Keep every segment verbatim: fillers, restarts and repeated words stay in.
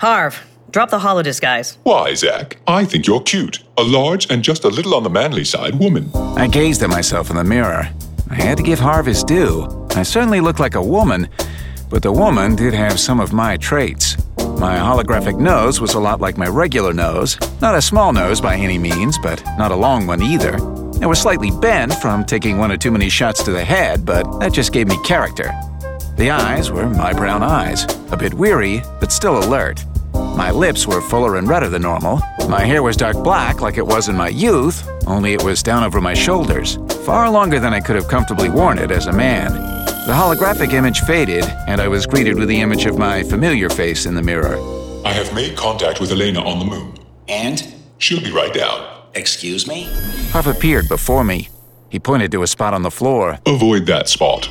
Harv, drop the holodisguise. Why, Zach? I think you're cute. A large and just a little on the manly side woman. I gazed at myself in the mirror. I had to give Harv his due. I certainly looked like a woman, but the woman did have some of my traits. My holographic nose was a lot like my regular nose. Not a small nose by any means, but not a long one either. It was slightly bent from taking one or too many shots to the head, but that just gave me character. The eyes were my brown eyes, a bit weary, but still alert. My lips were fuller and redder than normal. My hair was dark black like it was in my youth, only it was down over my shoulders, far longer than I could have comfortably worn it as a man. The holographic image faded, and I was greeted with the image of my familiar face in the mirror. I have made contact with Elena on the moon. And? She'll be right down. Excuse me? Harv appeared before me. He pointed to a spot on the floor. Avoid that spot.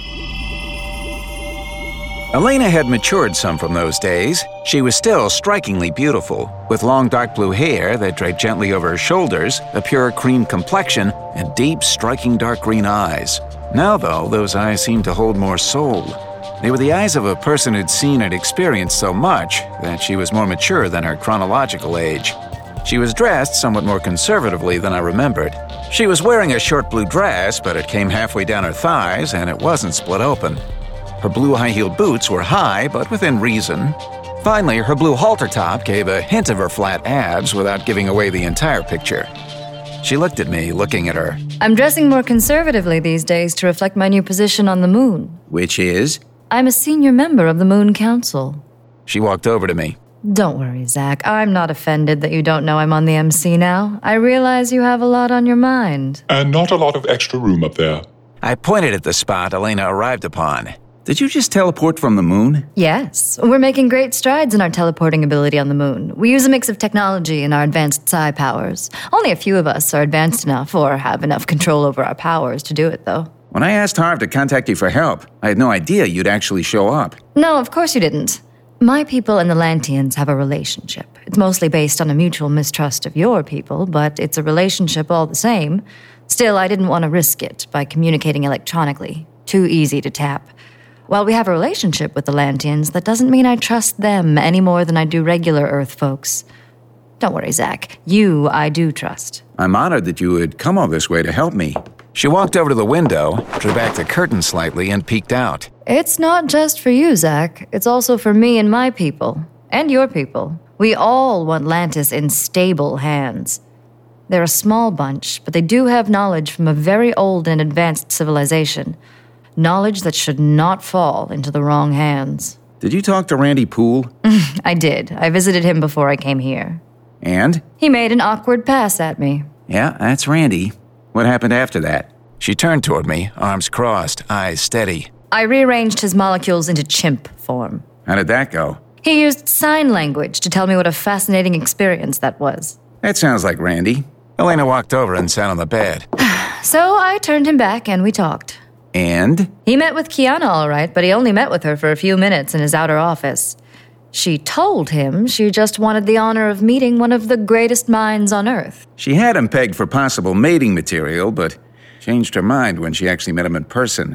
Elena had matured some from those days. She was still strikingly beautiful, with long dark blue hair that draped gently over her shoulders, a pure cream complexion, and deep, striking dark green eyes. Now, though, those eyes seemed to hold more soul. They were the eyes of a person who'd seen and experienced so much that she was more mature than her chronological age. She was dressed somewhat more conservatively than I remembered. She was wearing a short blue dress, but it came halfway down her thighs and it wasn't split open. Her blue high-heeled boots were high, but within reason. Finally, her blue halter top gave a hint of her flat abs without giving away the entire picture. She looked at me, looking at her. I'm dressing more conservatively these days to reflect my new position on the moon. Which is? I'm a senior member of the Moon Council. She walked over to me. Don't worry, Zach. I'm not offended that you don't know I'm on the M C now. I realize you have a lot on your mind. And not a lot of extra room up there. I pointed at the spot Elena arrived upon. Did you just teleport from the moon? Yes. We're making great strides in our teleporting ability on the moon. We use a mix of technology and our advanced psi powers. Only a few of us are advanced enough or have enough control over our powers to do it, though. When I asked Harv to contact you for help, I had no idea you'd actually show up. No, of course you didn't. My people and the Lanteans have a relationship. It's mostly based on a mutual mistrust of your people, but it's a relationship all the same. Still, I didn't want to risk it by communicating electronically. Too easy to tap. While we have a relationship with the Lanteans, that doesn't mean I trust them any more than I do regular Earth folks. Don't worry, Zach. You, I do trust. I'm honored that you would come all this way to help me. She walked over to the window, drew back the curtain slightly, and peeked out. It's not just for you, Zach. It's also for me and my people. And your people. We all want Lantis in stable hands. They're a small bunch, but they do have knowledge from a very old and advanced civilization. Knowledge that should not fall into the wrong hands. Did you talk to Randy Poole? I did. I visited him before I came here. And? He made an awkward pass at me. Yeah, that's Randy. What happened after that? She turned toward me, arms crossed, eyes steady. I rearranged his molecules into chimp form. How did that go? He used sign language to tell me what a fascinating experience that was. That sounds like Randy. Elena walked over and sat on the bed. So I turned him back and we talked. And? He met with Kiana all right, but he only met with her for a few minutes in his outer office. She told him she just wanted the honor of meeting one of the greatest minds on Earth. She had him pegged for possible mating material, but changed her mind when she actually met him in person.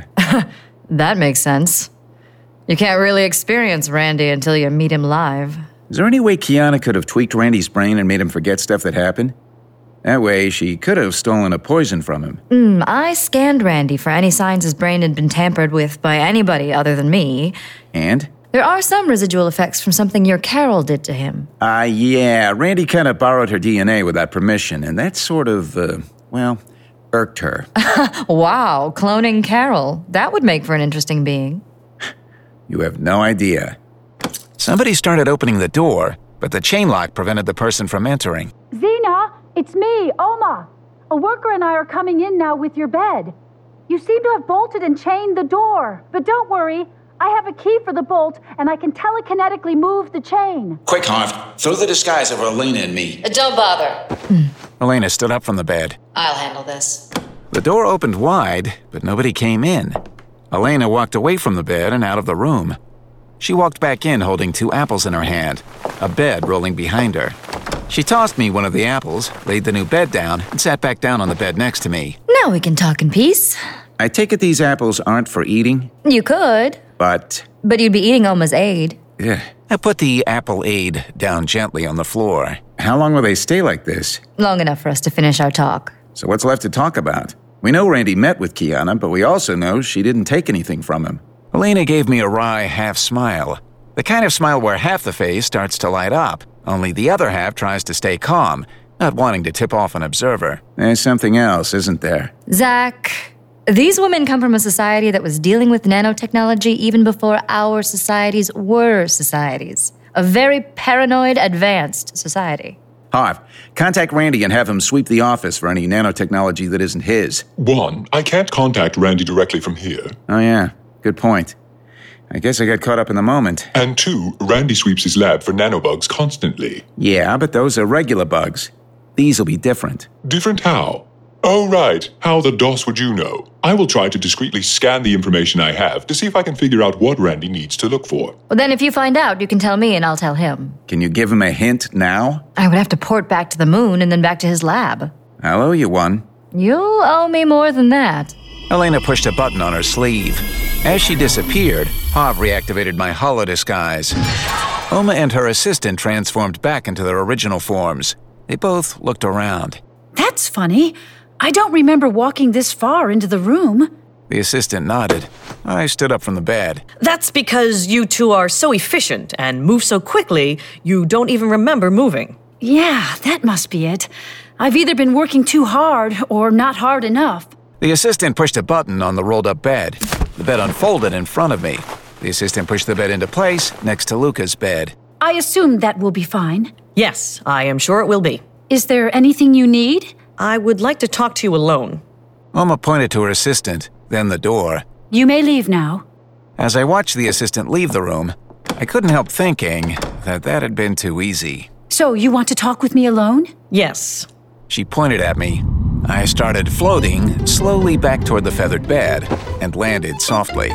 That makes sense. You can't really experience Randy until you meet him live. Is there any way Kiana could have tweaked Randy's brain and made him forget stuff that happened? That way, she could have stolen a poison from him. Mm, I scanned Randy for any signs his brain had been tampered with by anybody other than me. And? There are some residual effects from something your Carol did to him. Ah, uh, yeah. Randy kind of borrowed her D N A without permission, and that sort of, uh, well, irked her. Wow, cloning Carol. That would make for an interesting being. You have no idea. Somebody started opening the door, but the chain lock prevented the person from entering. Zena, it's me, Oma. A worker and I are coming in now with your bed. You seem to have bolted and chained the door, but don't worry. I have a key for the bolt, and I can telekinetically move the chain. Quick, Harv. Throw the disguise over Elena and me. Don't bother. Elena stood up from the bed. I'll handle this. The door opened wide, but nobody came in. Elena walked away from the bed and out of the room. She walked back in holding two apples in her hand, a bed rolling behind her. She tossed me one of the apples, laid the new bed down, and sat back down on the bed next to me. Now we can talk in peace. I take it these apples aren't for eating? You could. But... But you'd be eating Oma's aid. Yeah, I put the Apple aid down gently on the floor. How long will they stay like this? Long enough for us to finish our talk. So what's left to talk about? We know Randy met with Kiana, but we also know she didn't take anything from him. Elena gave me a wry half smile. The kind of smile where half the face starts to light up, only the other half tries to stay calm, not wanting to tip off an observer. There's something else, isn't there? Zach, these women come from a society that was dealing with nanotechnology even before our societies were societies. A very paranoid, advanced society. Harv, contact Randy and have him sweep the office for any nanotechnology that isn't his. One, I can't contact Randy directly from here. Oh yeah, good point. I guess I got caught up in the moment. And two, Randy sweeps his lab for nanobugs constantly. Yeah, but those are regular bugs. These will be different. Different how? Oh, right. How the DOS would you know? I will try to discreetly scan the information I have to see if I can figure out what Randy needs to look for. Well, then if you find out, you can tell me and I'll tell him. Can you give him a hint now? I would have to port back to the moon and then back to his lab. I'll owe you one. You'll owe me more than that. Elena pushed a button on her sleeve. As she disappeared, Harv reactivated my holodisguise. Oma and her assistant transformed back into their original forms. They both looked around. That's funny. I don't remember walking this far into the room. The assistant nodded. I stood up from the bed. That's because you two are so efficient and move so quickly, you don't even remember moving. Yeah, that must be it. I've either been working too hard or not hard enough. The assistant pushed a button on the rolled-up bed. The bed unfolded in front of me. The assistant pushed the bed into place next to Luca's bed. I assume that will be fine. Yes, I am sure it will be. Is there anything you need? I would like to talk to you alone. Oma pointed to her assistant, then the door. You may leave now. As I watched the assistant leave the room, I couldn't help thinking that that had been too easy. So, you want to talk with me alone? Yes. She pointed at me. I started floating slowly back toward the feathered bed and landed softly.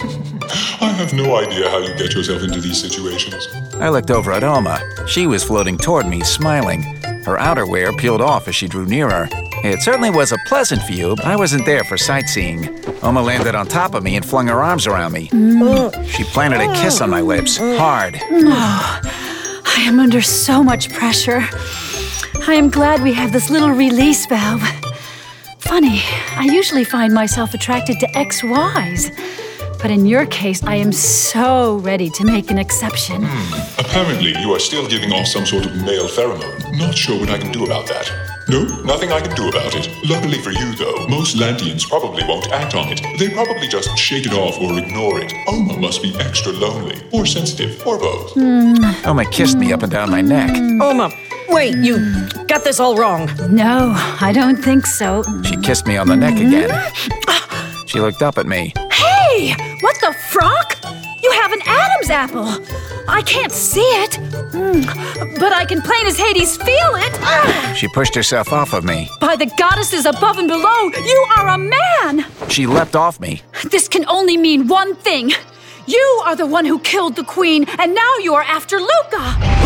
I have no idea how you get yourself into these situations. I looked over at Oma. She was floating toward me, smiling. Her outerwear peeled off as she drew nearer. It certainly was a pleasant view, but I wasn't there for sightseeing. Oma landed on top of me and flung her arms around me. Mm. She planted a kiss on my lips, hard. Oh, I am under so much pressure. I am glad we have this little release valve. Funny, I usually find myself attracted to X Ys. But in your case, I am so ready to make an exception. Hmm. Apparently, you are still giving off some sort of male pheromone. Not sure what I can do about that. No, nothing I can do about it. Luckily for you, though, most Lantians probably won't act on it. They probably just shake it off or ignore it. Oma must be extra lonely, or sensitive, or both. Mm. Oma kissed me up and down my neck. Oma, wait, you got this all wrong. No, I don't think so. She kissed me on the neck again. She looked up at me. Hey, what the frock? You have an Adam's apple. I can't see it, mm, but I can plain as Hades feel it. Ah. She pushed herself off of me. By the goddesses above and below, you are a man. She leapt off me. This can only mean one thing. You are the one who killed the queen, and now you are after Luca.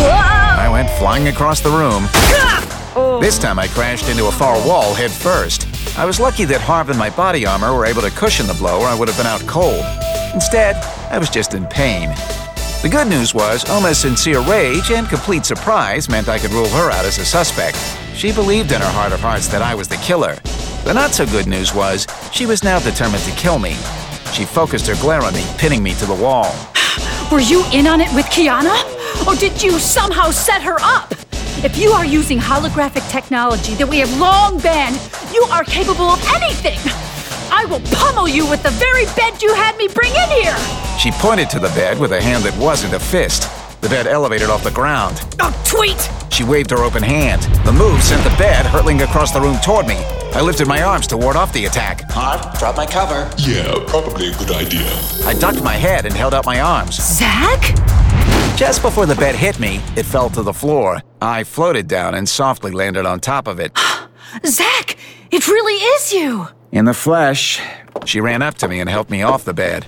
I went flying across the room. This time I crashed into a far wall head first. I was lucky that Harv and my body armor were able to cushion the blow or I would have been out cold. Instead, I was just in pain. The good news was Oma's sincere rage and complete surprise meant I could rule her out as a suspect. She believed in her heart of hearts that I was the killer. The not-so-good news was she was now determined to kill me. She focused her glare on me, pinning me to the wall. Were you in on it with Kiana? Or did you somehow set her up? If you are using holographic technology that we have long banned, you are capable of anything! I will pummel you with the very bed you had me bring in here! She pointed to the bed with a hand that wasn't a fist. The bed elevated off the ground. Oh, tweet! She waved her open hand. The move sent the bed hurtling across the room toward me. I lifted my arms to ward off the attack. Harv, drop my cover. Yeah, probably a good idea. I ducked my head and held out my arms. Zach? Just before the bed hit me, it fell to the floor. I floated down and softly landed on top of it. Zach, it really is you! In the flesh. She ran up to me and helped me off the bed.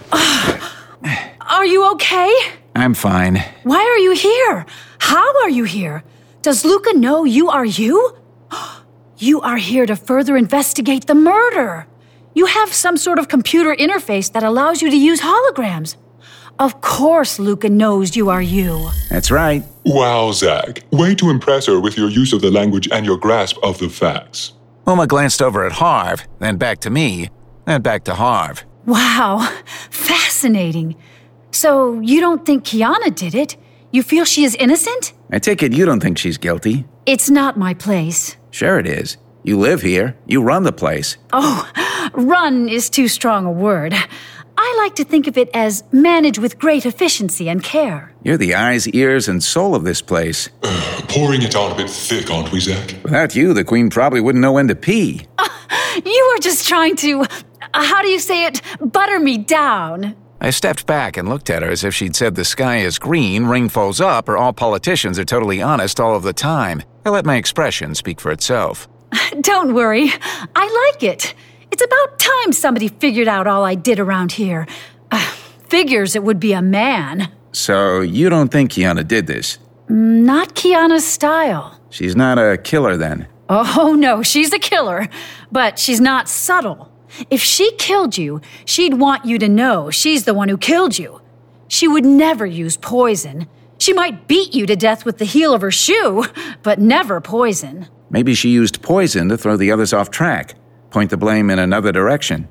Are you okay? I'm fine. Why are you here? How are you here? Does Luca know you are you? You are here to further investigate the murder. You have some sort of computer interface that allows you to use holograms. Of course Luca knows you are you. That's right. Wow, Zach. Way to impress her with your use of the language and your grasp of the facts. Uma glanced over at Harv, then back to me, then back to Harv. Wow, fascinating. So you don't think Kiana did it? You feel she is innocent? I take it you don't think she's guilty. It's not my place. Sure it is. You live here. You run the place. Oh, run is too strong a word. I like to think of it as manage with great efficiency and care. You're the eyes, ears, and soul of this place. Pouring it on a bit thick, aren't we, Zach? Without you, the Queen probably wouldn't know when to pee. Uh, you are just trying to, uh, how do you say it, butter me down. I stepped back and looked at her as if she'd said the sky is green, rain falls up, or all politicians are totally honest all of the time. I let my expression speak for itself. Don't worry. I like it. It's about time somebody figured out all I did around here. Uh, figures it would be a man. So you don't think Kiana did this? Not Kiana's style. She's not a killer then? Oh, no, she's a killer. But she's not subtle. If she killed you, she'd want you to know she's the one who killed you. She would never use poison. She might beat you to death with the heel of her shoe, but never poison. Maybe she used poison to throw the others off track. Point the blame in another direction.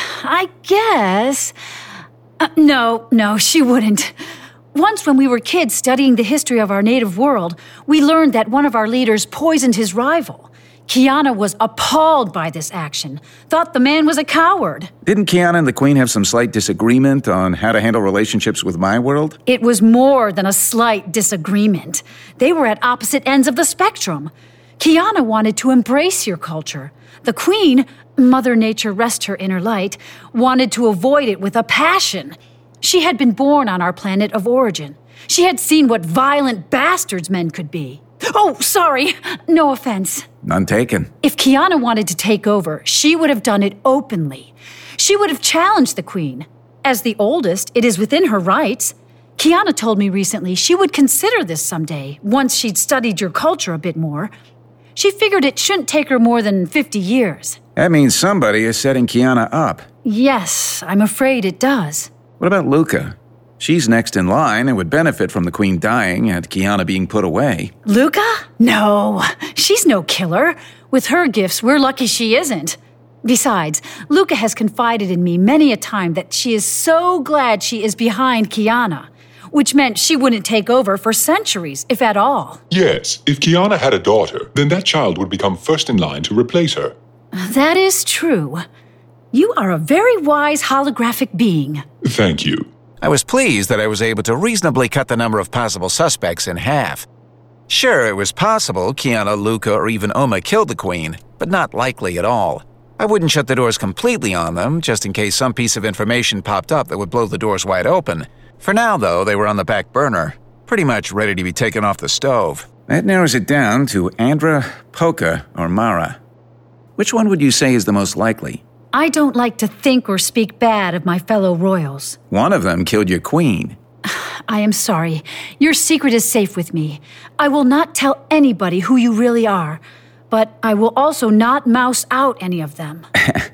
I guess. Uh, no, no, she wouldn't. Once when we were kids studying the history of our native world, we learned that one of our leaders poisoned his rival. Kiana was appalled by this action, thought the man was a coward. Didn't Kiana and the Queen have some slight disagreement on how to handle relationships with my world? It was more than a slight disagreement. They were at opposite ends of the spectrum. Kiana wanted to embrace your culture. The Queen, Mother Nature rest her inner light, wanted to avoid it with a passion. She had been born on our planet of origin. She had seen what violent bastards men could be. Oh, sorry. No offense. None taken. If Kiana wanted to take over, she would have done it openly. She would have challenged the Queen. As the oldest, it is within her rights. Kiana told me recently she would consider this someday, once she'd studied your culture a bit more. She figured it shouldn't take her more than fifty years. That means somebody is setting Kiana up. Yes, I'm afraid it does. What about Luca? She's next in line and would benefit from the Queen dying and Kiana being put away. Luca? No, she's no killer. With her gifts, we're lucky she isn't. Besides, Luca has confided in me many a time that she is so glad she is behind Kiana, which meant she wouldn't take over for centuries, if at all. Yes, if Kiana had a daughter, then that child would become first in line to replace her. That is true. You are a very wise holographic being. Thank you. I was pleased that I was able to reasonably cut the number of possible suspects in half. Sure, it was possible Kiana, Luca, or even Oma killed the Queen, but not likely at all. I wouldn't shut the doors completely on them, just in case some piece of information popped up that would blow the doors wide open. For now, though, they were on the back burner, pretty much ready to be taken off the stove. That narrows it down to Andra, Poca, or Mara. Which one would you say is the most likely? I don't like to think or speak bad of my fellow royals. One of them killed your queen. I am sorry. Your secret is safe with me. I will not tell anybody who you really are, but I will also not mouse out any of them.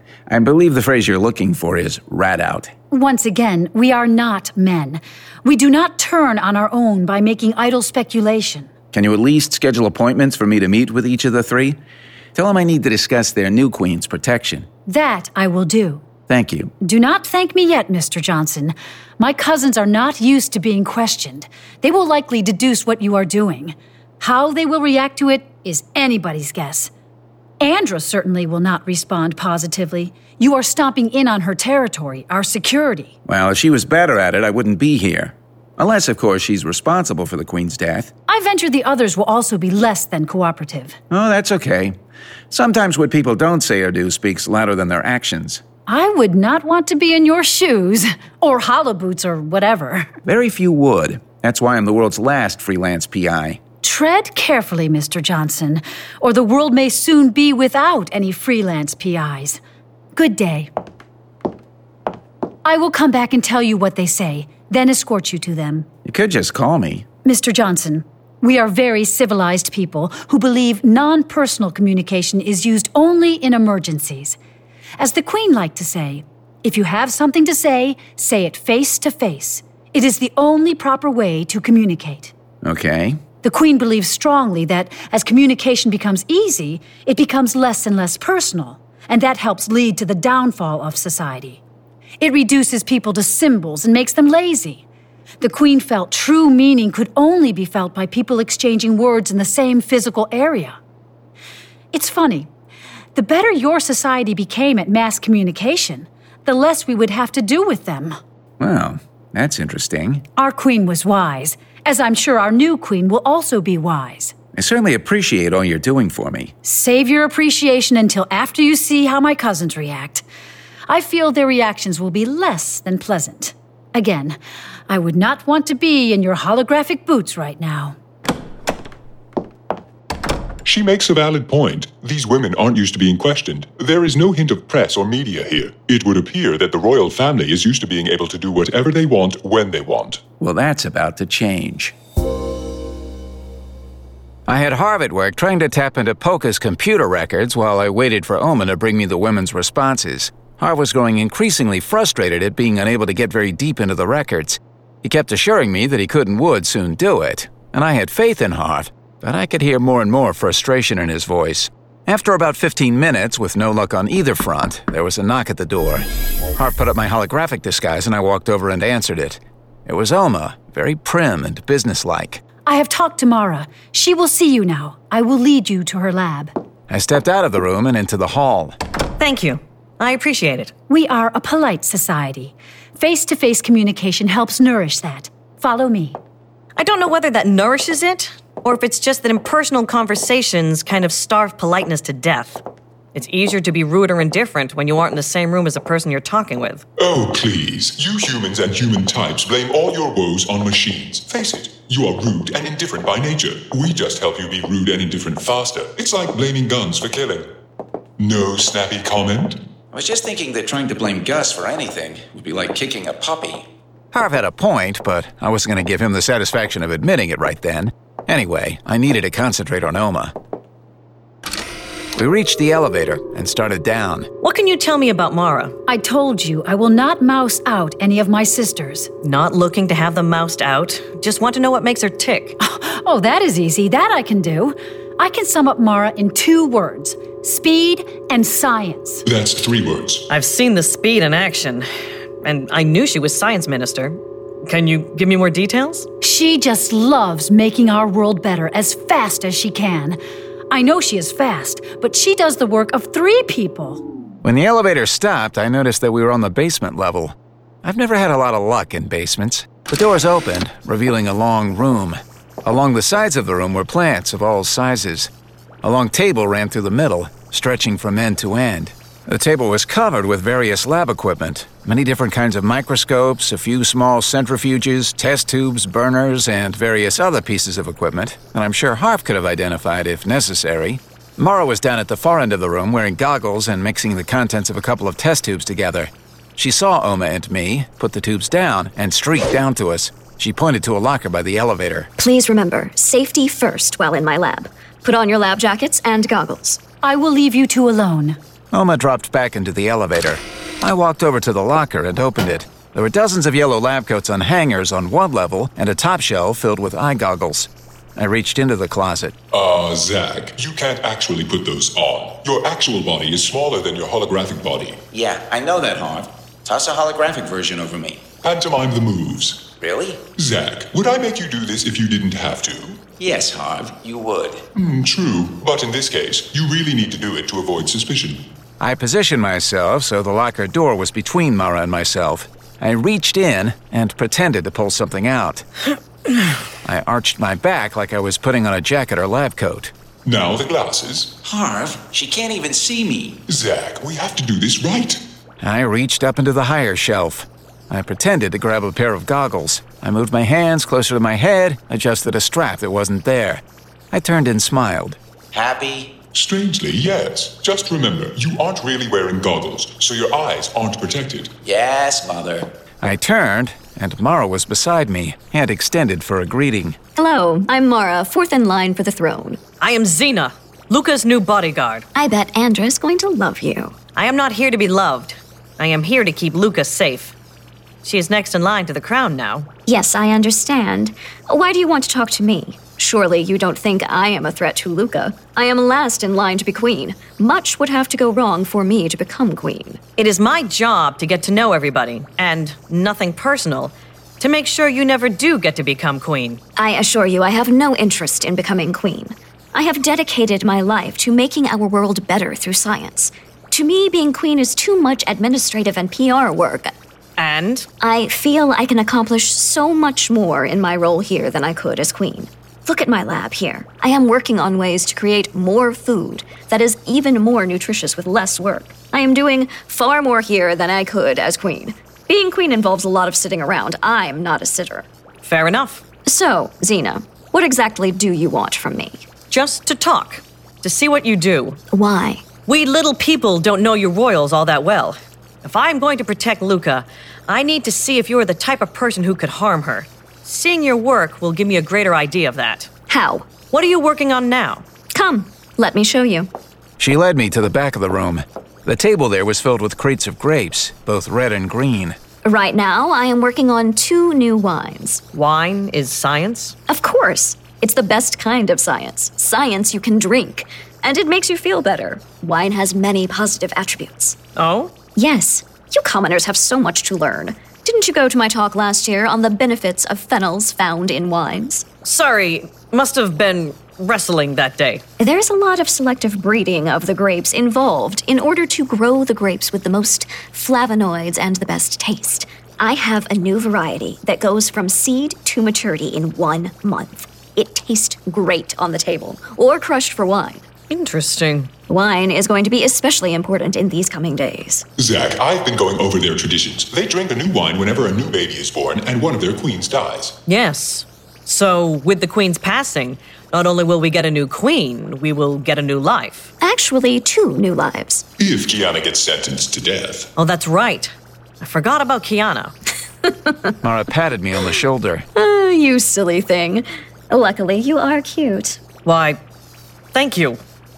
I believe the phrase you're looking for is rat out. Once again, we are not men. We do not turn on our own by making idle speculation. Can you at least schedule appointments for me to meet with each of the three? Tell them I need to discuss their new queen's protection. That I will do. Thank you. Do not thank me yet, Mister Johnson. My cousins are not used to being questioned. They will likely deduce what you are doing. How they will react to it is anybody's guess. Andra certainly will not respond positively. You are stomping in on her territory, our security. Well, if she was better at it, I wouldn't be here. Unless, of course, she's responsible for the Queen's death. I venture the others will also be less than cooperative. Oh, that's okay. Sometimes what people don't say or do speaks louder than their actions. I would not want to be in your shoes, or hollow boots, or whatever. Very few would. That's why I'm the world's last freelance P I. Tread carefully, Mister Johnson, or the world may soon be without any freelance P Is. Good day. I will come back and tell you what they say, then escort you to them. You could just call me. Mister Johnson, we are very civilized people who believe non-personal communication is used only in emergencies. As the Queen liked to say, if you have something to say, say it face to face. It is the only proper way to communicate. Okay. The Queen believes strongly that as communication becomes easy, it becomes less and less personal, and that helps lead to the downfall of society. It reduces people to symbols and makes them lazy. The Queen felt true meaning could only be felt by people exchanging words in the same physical area. It's funny. The better your society became at mass communication, the less we would have to do with them. Well, that's interesting. Our Queen was wise, as I'm sure our new Queen will also be wise. I certainly appreciate all you're doing for me. Save your appreciation until after you see how my cousins react. I feel their reactions will be less than pleasant. Again, I would not want to be in your holographic boots right now. She makes a valid point. These women aren't used to being questioned. There is no hint of press or media here. It would appear that the royal family is used to being able to do whatever they want when they want. Well, that's about to change. I had Harv at work trying to tap into Polka's computer records while I waited for Oma to bring me the women's responses. Harv was growing increasingly frustrated at being unable to get very deep into the records. He kept assuring me that he could and would soon do it, and I had faith in Harv, but I could hear more and more frustration in his voice. After about fifteen minutes, with no luck on either front, there was a knock at the door. Harv put up my holographic disguise and I walked over and answered it. It was Oma, very prim and businesslike. I have talked to Mara. She will see you now. I will lead you to her lab. I stepped out of the room and into the hall. Thank you. I appreciate it. We are a polite society. Face-to-face communication helps nourish that. Follow me. I don't know whether that nourishes it, or if it's just that impersonal conversations kind of starve politeness to death. It's easier to be rude or indifferent when you aren't in the same room as the person you're talking with. Oh, please. You humans and human types blame all your woes on machines. Face it, you are rude and indifferent by nature. We just help you be rude and indifferent faster. It's like blaming guns for killing. No snappy comment? I was just thinking that trying to blame Gus for anything would be like kicking a puppy. Harv had a point, but I wasn't going to give him the satisfaction of admitting it right then. Anyway, I needed to concentrate on Oma. We reached the elevator and started down. What can you tell me about Mara? I told you I will not mouse out any of my sisters. Not looking to have them moused out. Just want to know what makes her tick. Oh, that is easy. That I can do. I can sum up Mara in two words. Speed and science. That's three words. I've seen the speed in action, and I knew she was science minister. Can you give me more details? She just loves making our world better as fast as she can. I know she is fast, but she does the work of three people. When the elevator stopped, I noticed that we were on the basement level. I've never had a lot of luck in basements. The doors opened, revealing a long room. Along the sides of the room were plants of all sizes. A long table ran through the middle, stretching from end to end. The table was covered with various lab equipment, many different kinds of microscopes, a few small centrifuges, test tubes, burners, and various other pieces of equipment that I'm sure Harv could have identified if necessary. Mara was down at the far end of the room wearing goggles and mixing the contents of a couple of test tubes together. She saw Oma and me, put the tubes down, and streaked down to us. She pointed to a locker by the elevator. Please remember, safety first while in my lab. Put on your lab jackets and goggles. I will leave you two alone. Oma dropped back into the elevator. I walked over to the locker and opened it. There were dozens of yellow lab coats on hangers on one level and a top shelf filled with eye goggles. I reached into the closet. Ah, uh, Zach, you can't actually put those on. Your actual body is smaller than your holographic body. Yeah, I know that, Harv. Toss a holographic version over me. Pantomime the moves. Really? Zach, would I make you do this if you didn't have to? Yes, Harv, you would. Mm, true, but in this case, you really need to do it to avoid suspicion. I positioned myself so the locker door was between Mara and myself. I reached in and pretended to pull something out. I arched my back like I was putting on a jacket or lab coat. Now the glasses. Harv, she can't even see me. Zach, we have to do this right. I reached up into the higher shelf. I pretended to grab a pair of goggles. I moved my hands closer to my head, adjusted a strap that wasn't there. I turned and smiled. Happy? Strangely, yes. Just remember, you aren't really wearing goggles, so your eyes aren't protected. Yes, Mother. I turned, and Mara was beside me, hand extended for a greeting. Hello, I'm Mara, fourth in line for the throne. I am Xena, Luca's new bodyguard. I bet Andra's going to love you. I am not here to be loved. I am here to keep Luca safe. She is next in line to the crown now. Yes, I understand. Why do you want to talk to me? Surely you don't think I am a threat to Luca. I am last in line to be queen. Much would have to go wrong for me to become queen. It is my job to get to know everybody, and nothing personal, to make sure you never do get to become queen. I assure you I have no interest in becoming queen. I have dedicated my life to making our world better through science. To me, being queen is too much administrative and P R work. And? I feel I can accomplish so much more in my role here than I could as queen. Look at my lab here. I am working on ways to create more food that is even more nutritious with less work. I am doing far more here than I could as queen. Being queen involves a lot of sitting around. I'm not a sitter. Fair enough. So, Xena, what exactly do you want from me? Just to talk. To see what you do. Why? We little people don't know your royals all that well. If I'm going to protect Luca, I need to see if you're the type of person who could harm her. Seeing your work will give me a greater idea of that. How? What are you working on now? Come, let me show you. She led me to the back of the room. The table there was filled with crates of grapes, both red and green. Right now, I am working on two new wines. Wine is science? Of course. It's the best kind of science. Science you can drink. And it makes you feel better. Wine has many positive attributes. Oh? Yes. You commoners have so much to learn. Didn't you go to my talk last year on the benefits of phenols found in wines? Sorry, must have been wrestling that day. There's a lot of selective breeding of the grapes involved in order to grow the grapes with the most flavonoids and the best taste. I have a new variety that goes from seed to maturity in one month. It tastes great on the table, or crushed for wine. Interesting. Wine is going to be especially important in these coming days. Zach, I've been going over their traditions. They drink a new wine whenever a new baby is born and one of their queens dies. Yes. So, with the queen's passing, not only will we get a new queen, we will get a new life. Actually, two new lives. If Kiana gets sentenced to death. Oh, that's right. I forgot about Kiana. Mara patted me on the shoulder. Oh, you silly thing. Luckily, you are cute. Why, thank you.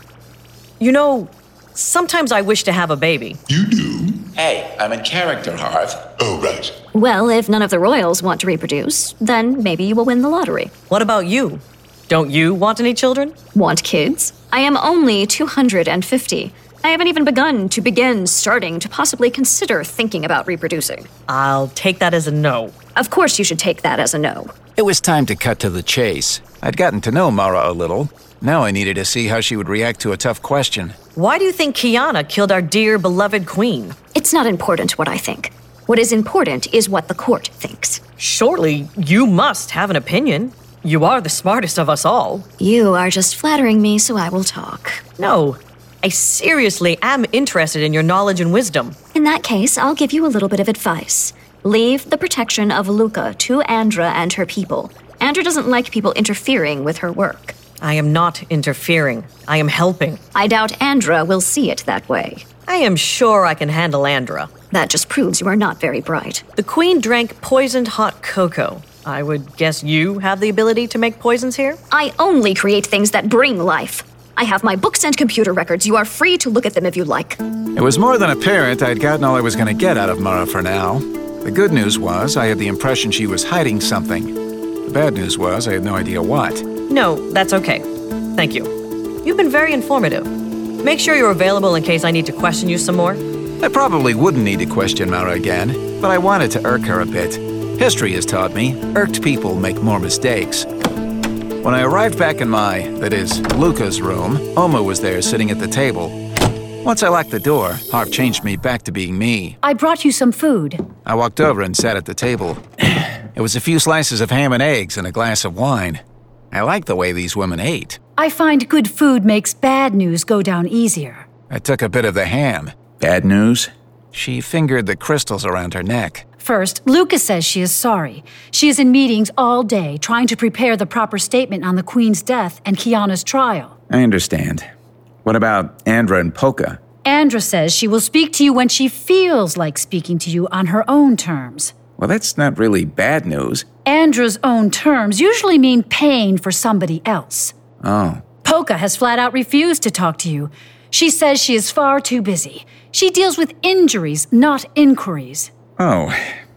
You know, sometimes I wish to have a baby. You do? Hey, I'm in character, Harv. Oh, right. Well, if none of the royals want to reproduce, then maybe you will win the lottery. What about you? Don't you want any children? Want kids? I am only two hundred fifty. I haven't even begun to begin starting to possibly consider thinking about reproducing. I'll take that as a no. Of course you should take that as a no. It was time to cut to the chase. I'd gotten to know Mara a little. Now I needed to see how she would react to a tough question. Why do you think Kiana killed our dear, beloved queen? It's not important what I think. What is important is what the court thinks. Surely, you must have an opinion. You are the smartest of us all. You are just flattering me, so I will talk. No, I seriously am interested in your knowledge and wisdom. In that case, I'll give you a little bit of advice. Leave the protection of Luca to Andra and her people. Andra doesn't like people interfering with her work. I am not interfering. I am helping. I doubt Andra will see it that way. I am sure I can handle Andra. That just proves you are not very bright. The queen drank poisoned hot cocoa. I would guess you have the ability to make poisons here? I only create things that bring life. I have my books and computer records. You are free to look at them if you like. It was more than apparent I'd gotten all I was going to get out of Mara for now. The good news was I had the impression she was hiding something. The bad news was I had no idea what. No, that's okay. Thank you. You've been very informative. Make sure you're available in case I need to question you some more. I probably wouldn't need to question Mara again, but I wanted to irk her a bit. History has taught me, irked people make more mistakes. When I arrived back in my, that is, Luca's room, Oma was there sitting at the table. Once I locked the door, Harv changed me back to being me. I brought you some food. I walked over and sat at the table. It was a few slices of ham and eggs and a glass of wine. I liked the way these women ate. I find good food makes bad news go down easier. I took a bit of the ham. Bad news? She fingered the crystals around her neck. First, Lucas says she is sorry. She is in meetings all day trying to prepare the proper statement on the Queen's death and Kiana's trial. I understand. What about Andra and Polka? Andra says she will speak to you when she feels like speaking to you on her own terms. Well, that's not really bad news. Andra's own terms usually mean paying for somebody else. Oh. Polka has flat out refused to talk to you. She says she is far too busy. She deals with injuries, not inquiries. Oh,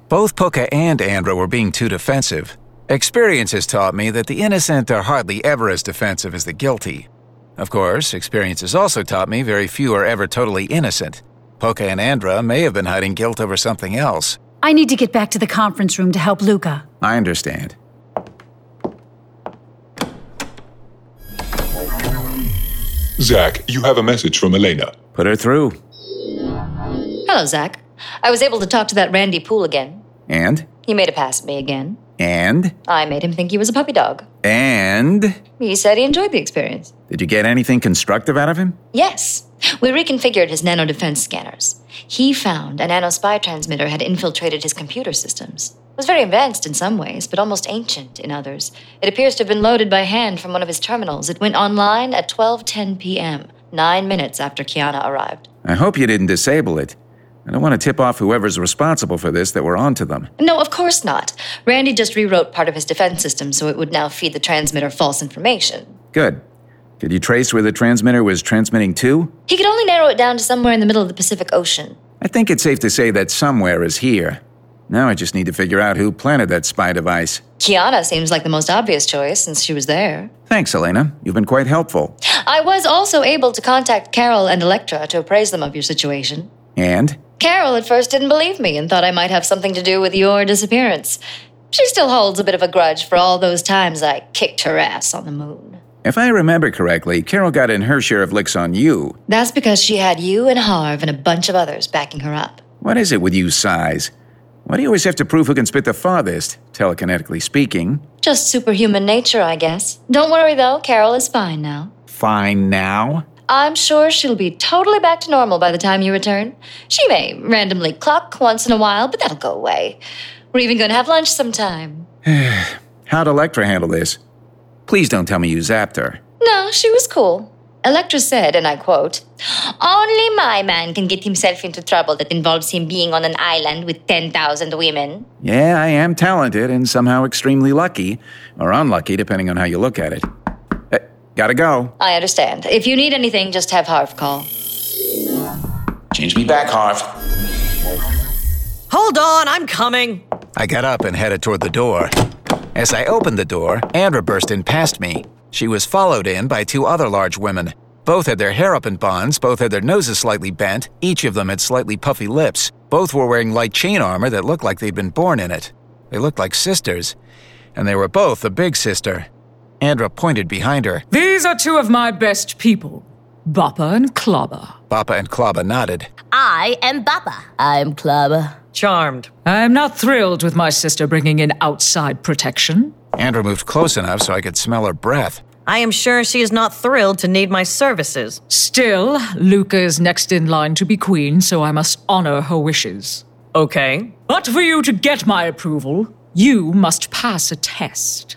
Both Puka and Andra were being too defensive. Experience has taught me that the innocent are hardly ever as defensive as the guilty. Of course, experience has also taught me very few are ever totally innocent. Puka and Andra may have been hiding guilt over something else. I need to get back to the conference room to help Luca. I understand. Zach, you have a message from Elena. Put her through. Hello, Zach. I was able to talk to that Randy Poole again. And? He made a pass at me again. And? I made him think he was a puppy dog. And? He said he enjoyed the experience. Did you get anything constructive out of him? Yes. We reconfigured his nano defense scanners. He found a nano spy transmitter had infiltrated his computer systems. It was very advanced in some ways, but almost ancient in others. It appears to have been loaded by hand from one of his terminals. It went online at twelve ten p.m., nine minutes after Kiana arrived. I hope you didn't disable it. I don't want to tip off whoever's responsible for this that we're onto them. No, of course not. Randy just rewrote part of his defense system so it would now feed the transmitter false information. Good. Could you trace where the transmitter was transmitting to? He could only narrow it down to somewhere in the middle of the Pacific Ocean. I think it's safe to say that somewhere is here. Now I just need to figure out who planted that spy device. Kiana seems like the most obvious choice since she was there. Thanks, Elena. You've been quite helpful. I was also able to contact Carol and Electra to appraise them of your situation. And? Carol at first didn't believe me and thought I might have something to do with your disappearance. She still holds a bit of a grudge for all those times I kicked her ass on the moon. If I remember correctly, Carol got in her share of licks on you. That's because she had you and Harv and a bunch of others backing her up. What is it with you, Size? Why do you always have to prove who can spit the farthest, telekinetically speaking? Just superhuman nature, I guess. Don't worry, though. Carol is fine now. Fine now? I'm sure she'll be totally back to normal by the time you return. She may randomly cluck once in a while, but that'll go away. We're even going to have lunch sometime. How'd Electra handle this? Please don't tell me you zapped her. No, she was cool. Electra said, and I quote, "Only my man can get himself into trouble that involves him being on an island with ten thousand women." Yeah, I am talented and somehow extremely lucky, or unlucky, depending on how you look at it. Uh, gotta go. I understand. If you need anything, just have Harv call. Change me back, Harv. Hold on, I'm coming. I got up and headed toward the door. As I opened the door, Andra burst in past me. She was followed in by two other large women. Both had their hair up in buns, both had their noses slightly bent, each of them had slightly puffy lips. Both were wearing light chain armor that looked like they'd been born in it. They looked like sisters, and they were both the big sister. Andra pointed behind her. These are two of my best people, Bappa and Klobba. Bappa and Klobba nodded. I am Bappa. I'm Klobba. Charmed. I'm not thrilled with my sister bringing in outside protection. Andra moved close enough so I could smell her breath. I am sure she is not thrilled to need my services. Still, Luca is next in line to be queen, so I must honor her wishes. Okay. But for you to get my approval, you must pass a test.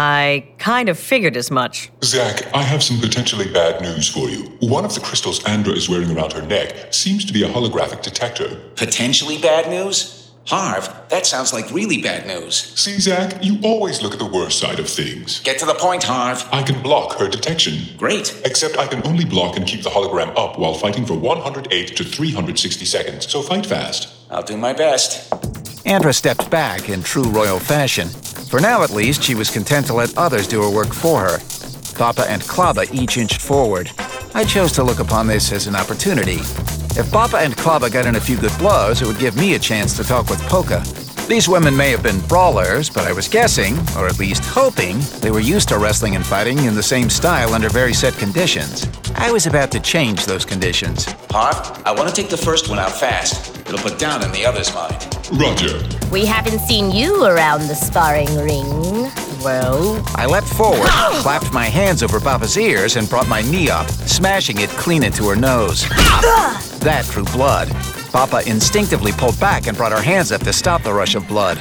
I kind of figured as much. Zach, I have some potentially bad news for you. One of the crystals Andra is wearing around her neck seems to be a holographic detector. Potentially bad news? Harv, that sounds like really bad news. See, Zach, you always look at the worst side of things. Get to the point, Harv. I can block her detection. Great. Except I can only block and keep the hologram up while fighting for one hundred eight to three hundred sixty seconds, so fight fast. I'll do my best. Andra stepped back in true royal fashion. For now, at least, she was content to let others do her work for her. Bappa and Klobba each inched forward. I chose to look upon this as an opportunity. If Bappa and Klobba got in a few good blows, it would give me a chance to talk with Puka. These women may have been brawlers, but I was guessing, or at least hoping, they were used to wrestling and fighting in the same style under very set conditions. I was about to change those conditions. Harv, I want to take the first one out fast. It'll put down in the other's mind. Roger. We haven't seen you around the sparring ring. Well, I leapt forward, clapped my hands over Bappa's ears, and brought my knee up, smashing it clean into her nose. That drew blood. Bappa instinctively pulled back and brought her hands up to stop the rush of blood.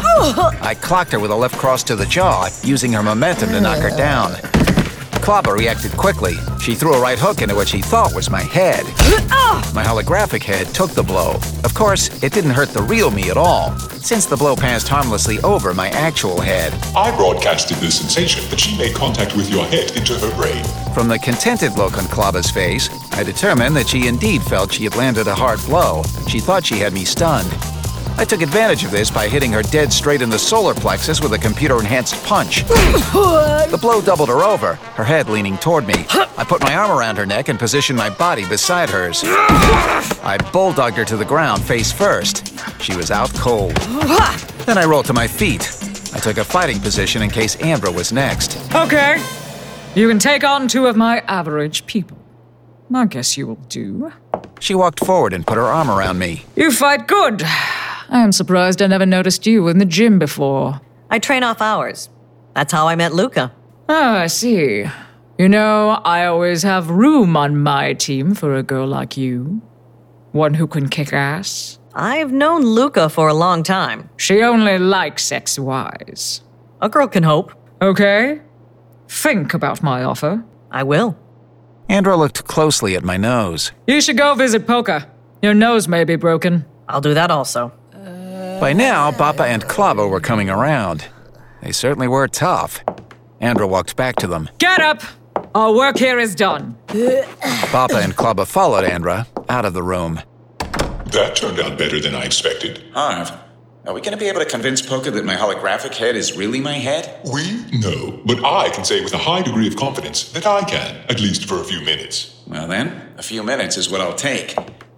I clocked her with a left cross to the jaw, using her momentum to knock her down. Klobba reacted quickly. She threw a right hook into what she thought was my head. My holographic head took the blow. Of course, it didn't hurt the real me at all, since the blow passed harmlessly over my actual head. I broadcasted the sensation that she made contact with your head into her brain. From the contented look on Klobba's face, I determined that she indeed felt she had landed a hard blow. She thought she had me stunned. I took advantage of this by hitting her dead straight in the solar plexus with a computer-enhanced punch. The blow doubled her over, her head leaning toward me. I put my arm around her neck and positioned my body beside hers. I bulldogged her to the ground face first. She was out cold. Then I rolled to my feet. I took a fighting position in case Andra was next. Okay. You can take on two of my average people. I guess you will do. She walked forward and put her arm around me. You fight good. I am surprised I never noticed you in the gym before. I train off hours. That's how I met Luca. Oh, I see. You know, I always have room on my team for a girl like you. One who can kick ass. I've known Luca for a long time. She only likes ex-wives. A girl can hope. Okay. Think about my offer. I will. Andra looked closely at my nose. You should go visit Poca. Your nose may be broken. I'll do that also. By now, Bappa and Klava were coming around. They certainly were tough. Andra walked back to them. Get up! Our work here is done. Bappa and Klava followed Andra out of the room. That turned out better than I expected. Harv, are we going to be able to convince Poca that my holographic head is really my head? We? No. But I can say with a high degree of confidence that I can, at least for a few minutes. Well then, a few minutes is what I'll take.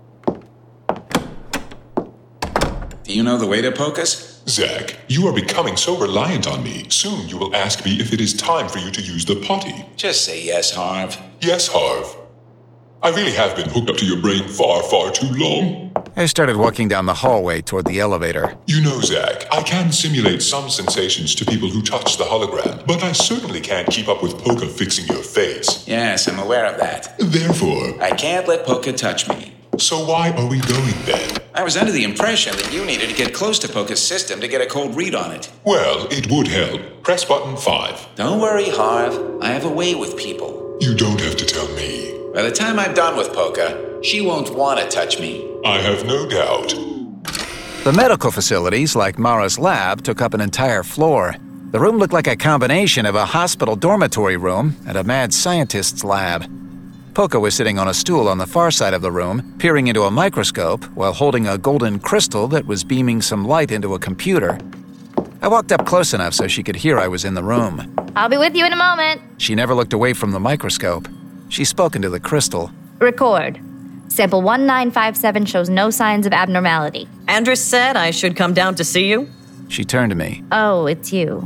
Do you know the way to Poca's? Zack, you are becoming so reliant on me. Soon you will ask me if it is time for you to use the potty. Just say yes, Harv. Yes, Harv. I really have been hooked up to your brain far, far too long. I started walking down the hallway toward the elevator. You know, Zack, I can simulate some sensations to people who touch the hologram, but I certainly can't keep up with Poca fixing your face. Yes, I'm aware of that. Therefore, I can't let Poca touch me. So why are we going then? I was under the impression that you needed to get close to Poca's system to get a cold read on it. Well, it would help. Press button five. Don't worry, Harv. I have a way with people. You don't have to tell me. By the time I'm done with Poca, she won't want to touch me. I have no doubt. The medical facilities, like Mara's lab, took up an entire floor. The room looked like a combination of a hospital dormitory room and a mad scientist's lab. Poca was sitting on a stool on the far side of the room, peering into a microscope while holding a golden crystal that was beaming some light into a computer. I walked up close enough so she could hear I was in the room. I'll be with you in a moment. She never looked away from the microscope. She spoke into the crystal. Record. Sample one nine five seven shows no signs of abnormality. Andrus said I should come down to see you. She turned to me. Oh, it's you.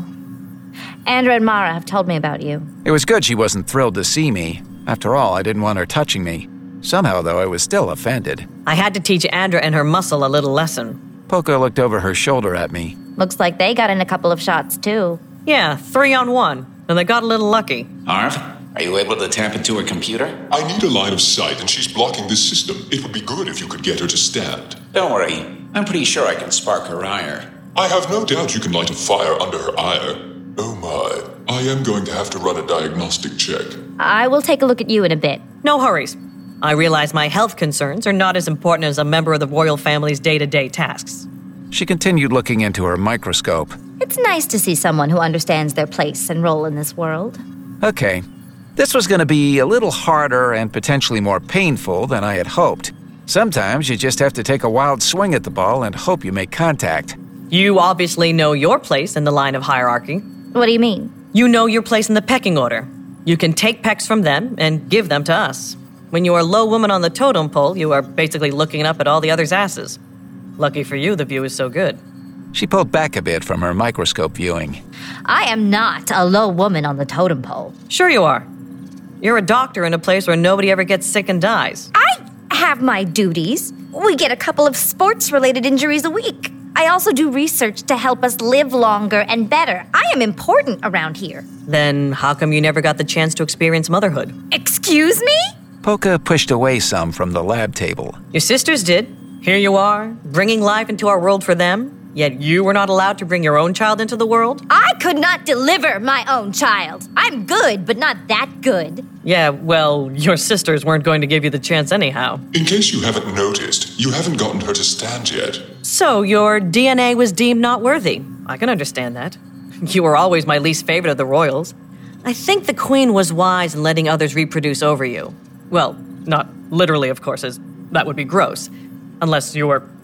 Andra and Mara have told me about you. It was good she wasn't thrilled to see me. After all, I didn't want her touching me. Somehow, though, I was still offended. I had to teach Andra and her muscle a little lesson. Poca looked over her shoulder at me. Looks like they got in a couple of shots, too. Yeah, three on one. And they got a little lucky. Harv, are you able to tap into her computer? I need a line of sight, and she's blocking this system. It would be good if you could get her to stand. Don't worry. I'm pretty sure I can spark her ire. I have no doubt you can light a fire under her ire. Oh my. I am going to have to run a diagnostic check. I will take a look at you in a bit. No hurries. I realize my health concerns are not as important as a member of the royal family's day-to-day tasks. She continued looking into her microscope. It's nice to see someone who understands their place and role in this world. Okay. This was going to be a little harder and potentially more painful than I had hoped. Sometimes you just have to take a wild swing at the ball and hope you make contact. You obviously know your place in the line of hierarchy. What do you mean? You know your place in the pecking order. You can take pecks from them and give them to us. When you are a low woman on the totem pole, you are basically looking up at all the others' asses. Lucky for you, the view is so good. She pulled back a bit from her microscope viewing. I am not a low woman on the totem pole. Sure you are. You're a doctor in a place where nobody ever gets sick and dies. I have my duties. We get a couple of sports-related injuries a week. I also do research to help us live longer and better. I am important around here. Then how come you never got the chance to experience motherhood? Excuse me? Poca pushed away some from the lab table. Your sisters did. Here you are, bringing life into our world for them, yet you were not allowed to bring your own child into the world? I could not deliver my own child. I'm good, but not that good. Yeah, well, your sisters weren't going to give you the chance anyhow. In case you haven't noticed, you haven't gotten her to stand yet. So your D N A was deemed not worthy. I can understand that. You were always my least favorite of the royals. I think the queen was wise in letting others reproduce over you. Well, not literally, of course, as that would be gross. Unless you were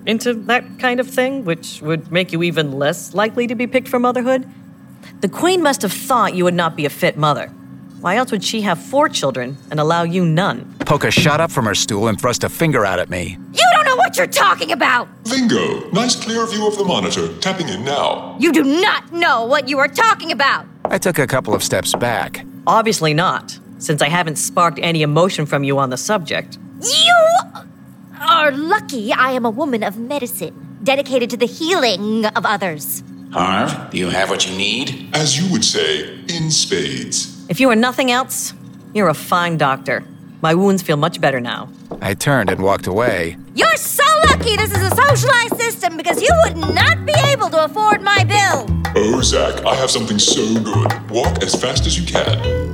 into that kind of thing, which would make you even less likely to be picked for motherhood. The Queen must have thought you would not be a fit mother. Why else would she have four children and allow you none? Poca shot up from her stool and thrust a finger out at me. You don't know what you're talking about! Bingo! Nice clear view of the monitor. Tapping in now. You do not know what you are talking about! I took a couple of steps back. Obviously not, since I haven't sparked any emotion from you on the subject. You are lucky I am a woman of medicine, dedicated to the healing of others. Harv, do you have what you need? As you would say, in spades. If you are nothing else, you're a fine doctor. My wounds feel much better now. I turned and walked away. You're so lucky this is a socialized system because you would not be able to afford my bill. Oh, Zach, I have something so good. Walk as fast as you can.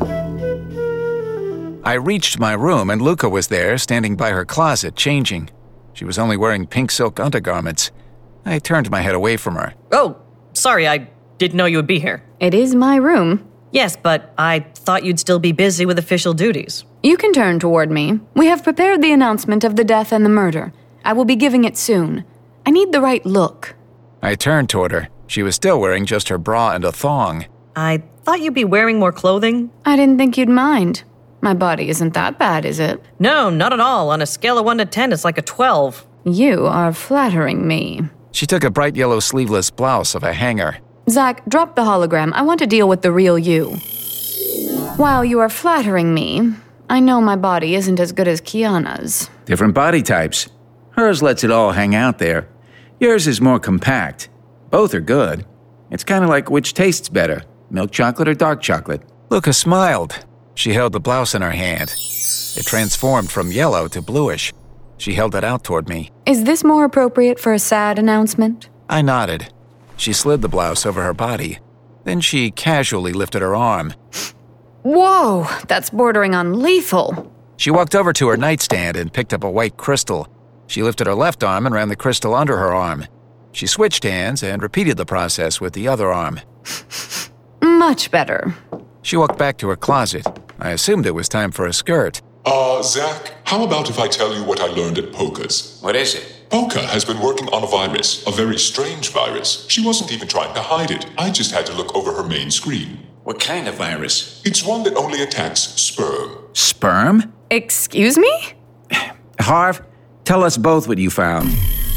I reached my room and Luca was there, standing by her closet, changing. She was only wearing pink silk undergarments. I turned my head away from her. Oh, sorry, I didn't know you would be here. It is my room. Yes, but I thought you'd still be busy with official duties. You can turn toward me. We have prepared the announcement of the death and the murder. I will be giving it soon. I need the right look. I turned toward her. She was still wearing just her bra and a thong. I thought you'd be wearing more clothing. I didn't think you'd mind. My body isn't that bad, is it? No, not at all. On a scale of one to ten, it's like a twelve. You are flattering me. She took a bright yellow sleeveless blouse of a hanger. Zach, drop the hologram. I want to deal with the real you. While you are flattering me, I know my body isn't as good as Kiana's. Different body types. Hers lets it all hang out there. Yours is more compact. Both are good. It's kind of like which tastes better, milk chocolate or dark chocolate. Luca smiled. She held the blouse in her hand. It transformed from yellow to bluish. She held it out toward me. Is this more appropriate for a sad announcement? I nodded. She slid the blouse over her body. Then she casually lifted her arm. Whoa, that's bordering on lethal. She walked over to her nightstand and picked up a white crystal. She lifted her left arm and ran the crystal under her arm. She switched hands and repeated the process with the other arm. Much better. She walked back to her closet. I assumed it was time for a skirt. Uh, Zach, how about if I tell you what I learned at Poca's? What is it? Poca has been working on a virus, a very strange virus. She wasn't even trying to hide it. I just had to look over her main screen. What kind of virus? It's one that only attacks sperm. Sperm? Excuse me? Harv, tell us both what you found.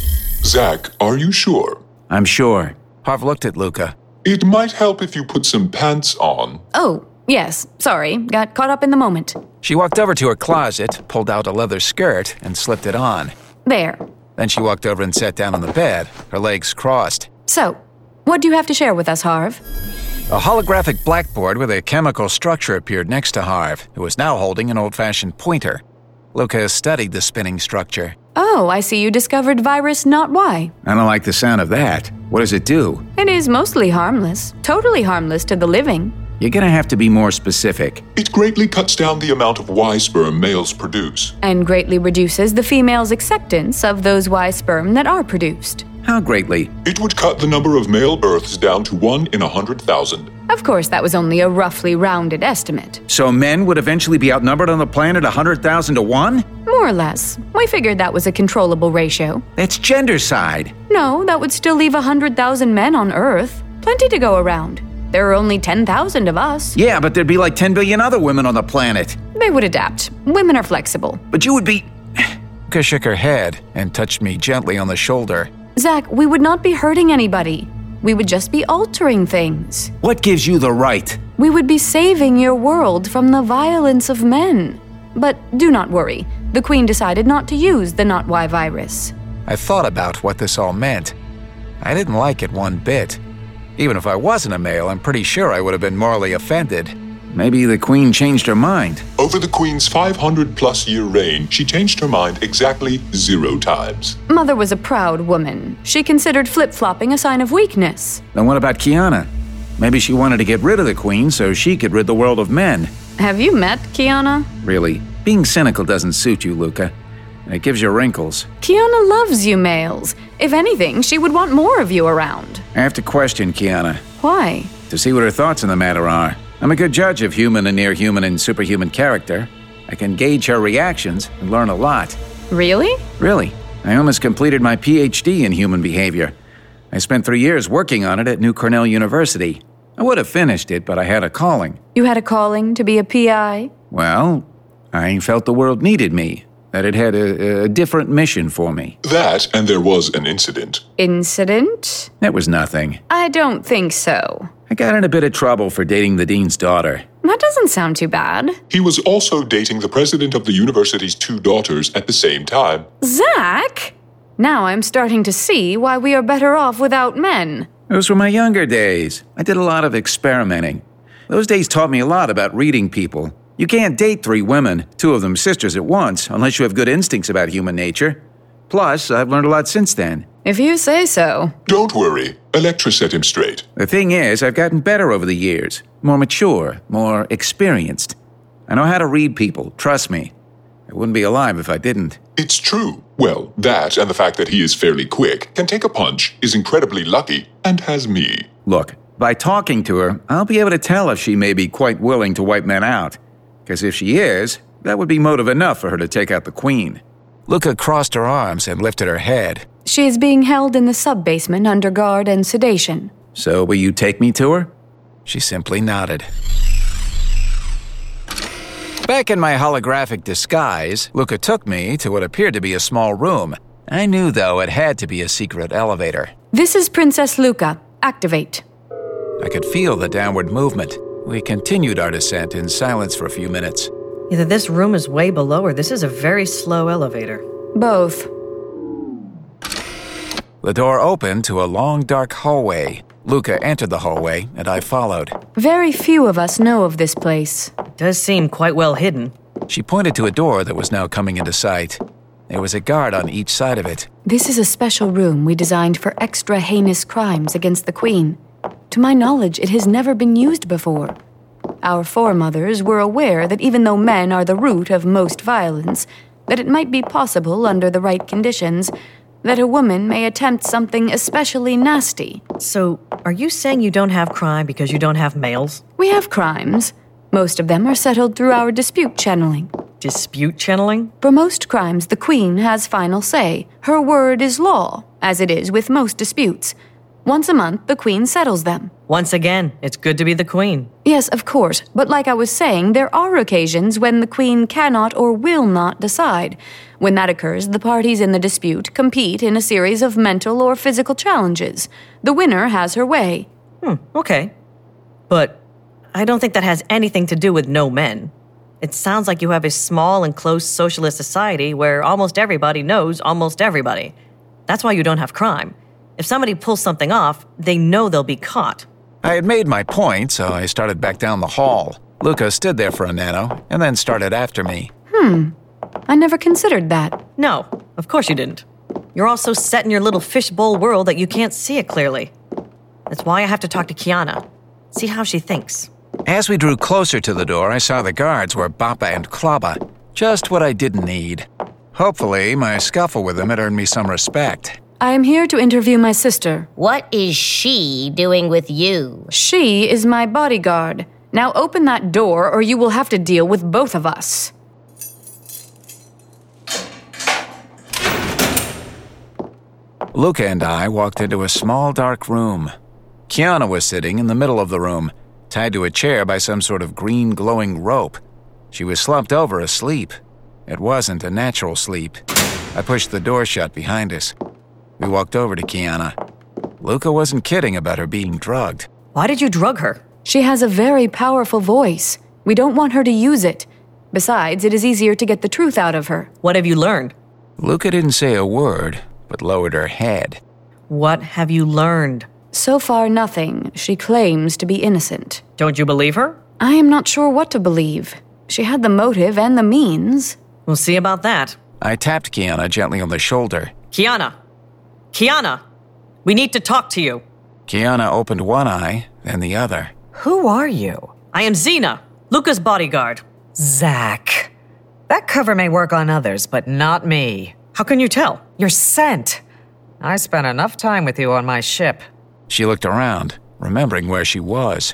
Zach, are you sure? I'm sure. Harv looked at Luca. It might help if you put some pants on. Oh, yes. Sorry. Got caught up in the moment. She walked over to her closet, pulled out a leather skirt, and slipped it on. There. Then she walked over and sat down on the bed, her legs crossed. So, what do you have to share with us, Harv? A holographic blackboard with a chemical structure appeared next to Harv, who was now holding an old-fashioned pointer. Luca studied the spinning structure. Oh, I see you discovered virus not Y. I don't like the sound of that. What does it do? It is mostly harmless. Totally harmless to the living. You're gonna have to be more specific. It greatly cuts down the amount of Y sperm males produce. And greatly reduces the female's acceptance of those Y sperm that are produced. How greatly? It would cut the number of male births down to one in a hundred thousand. Of course, that was only a roughly rounded estimate. So men would eventually be outnumbered on the planet one hundred thousand to one? More or less. We figured that was a controllable ratio. That's gendercide. No, that would still leave one hundred thousand men on Earth. Plenty to go around. There are only ten thousand of us. Yeah, but there'd be like ten billion other women on the planet. They would adapt. Women are flexible. But you would be... Luca shook her head and touched me gently on the shoulder. Zach, we would not be hurting anybody. We would just be altering things. What gives you the right? We would be saving your world from the violence of men. But do not worry. The Queen decided not to use the Not Y virus. I thought about what this all meant. I didn't like it one bit. Even if I wasn't a male, I'm pretty sure I would have been morally offended. Maybe the Queen changed her mind. Over the Queen's five hundred plus year reign, she changed her mind exactly zero times. Mother was a proud woman. She considered flip-flopping a sign of weakness. Then what about Kiana? Maybe she wanted to get rid of the Queen so she could rid the world of men. Have you met Kiana? Really, being cynical doesn't suit you, Luca. It gives you wrinkles. Kiana loves you males. If anything, she would want more of you around. I have to question Kiana. Why? To see what her thoughts on the matter are. I'm a good judge of human and near-human and superhuman character. I can gauge her reactions and learn a lot. Really? Really. I almost completed my P H D in human behavior. I spent three years working on it at New Cornell University. I would have finished it, but I had a calling. You had a calling to be a P I? Well, I felt the world needed me, that it had a, a different mission for me. That, and there was an incident. Incident? It was nothing. I don't think so. I got in a bit of trouble for dating the dean's daughter. That doesn't sound too bad. He was also dating the president of the university's two daughters at the same time. Zach? Now I'm starting to see why we are better off without men. Those were my younger days. I did a lot of experimenting. Those days taught me a lot about reading people. You can't date three women, two of them sisters at once, unless you have good instincts about human nature. Plus, I've learned a lot since then. If you say so. Don't worry. Electra set him straight. The thing is, I've gotten better over the years. More mature, more experienced. I know how to read people, trust me. I wouldn't be alive if I didn't. It's true. Well, that and the fact that he is fairly quick, can take a punch, is incredibly lucky, and has me. Look, by talking to her, I'll be able to tell if she may be quite willing to wipe men out. Because if she is, that would be motive enough for her to take out the queen. Luca crossed her arms and lifted her head. She is being held in the sub-basement under guard and sedation. So will you take me to her? She simply nodded. Back in my holographic disguise, Luca took me to what appeared to be a small room. I knew, though, it had to be a secret elevator. This is Princess Luca. Activate. I could feel the downward movement. We continued our descent in silence for a few minutes. Either this room is way below or this is a very slow elevator. Both. The door opened to a long, dark hallway. Luca entered the hallway, and I followed. Very few of us know of this place. It does seem quite well hidden. She pointed to a door that was now coming into sight. There was a guard on each side of it. This is a special room we designed for extra heinous crimes against the Queen. To my knowledge, it has never been used before. Our foremothers were aware that even though men are the root of most violence, that it might be possible under the right conditions that a woman may attempt something especially nasty. So, are you saying you don't have crime because you don't have males? We have crimes. Most of them are settled through our dispute channeling. Dispute channeling? For most crimes, the Queen has final say. Her word is law, as it is with most disputes. Once a month, the Queen settles them. Once again, it's good to be the Queen. Yes, of course. But like I was saying, there are occasions when the Queen cannot or will not decide. When that occurs, the parties in the dispute compete in a series of mental or physical challenges. The winner has her way. Hmm, okay. But I don't think that has anything to do with no men. It sounds like you have a small and close socialist society where almost everybody knows almost everybody. That's why you don't have crime. If somebody pulls something off, they know they'll be caught. I had made my point, so I started back down the hall. Luca stood there for a nano, and then started after me. Hmm. I never considered that. No, of course you didn't. You're all so set in your little fishbowl world that you can't see it clearly. That's why I have to talk to Kiana. See how she thinks. As we drew closer to the door, I saw the guards were Bappa and Klaba. Just what I didn't need. Hopefully, my scuffle with them had earned me some respect. I am here to interview my sister. What is she doing with you? She is my bodyguard. Now open that door or you will have to deal with both of us. Luca and I walked into a small, dark room. Kiana was sitting in the middle of the room, tied to a chair by some sort of green glowing rope. She was slumped over asleep. It wasn't a natural sleep. I pushed the door shut behind us. We walked over to Kiana. Luca wasn't kidding about her being drugged. Why did you drug her? She has a very powerful voice. We don't want her to use it. Besides, it is easier to get the truth out of her. What have you learned? Luca didn't say a word, but lowered her head. What have you learned? So far, nothing. She claims to be innocent. Don't you believe her? I am not sure what to believe. She had the motive and the means. We'll see about that. I tapped Kiana gently on the shoulder. Kiana! Kiana! We need to talk to you. Kiana opened one eye, then the other. Who are you? I am Xena, Luca's bodyguard. Zach. That cover may work on others, but not me. How can you tell? You're sent. I spent enough time with you on my ship. She looked around, remembering where she was.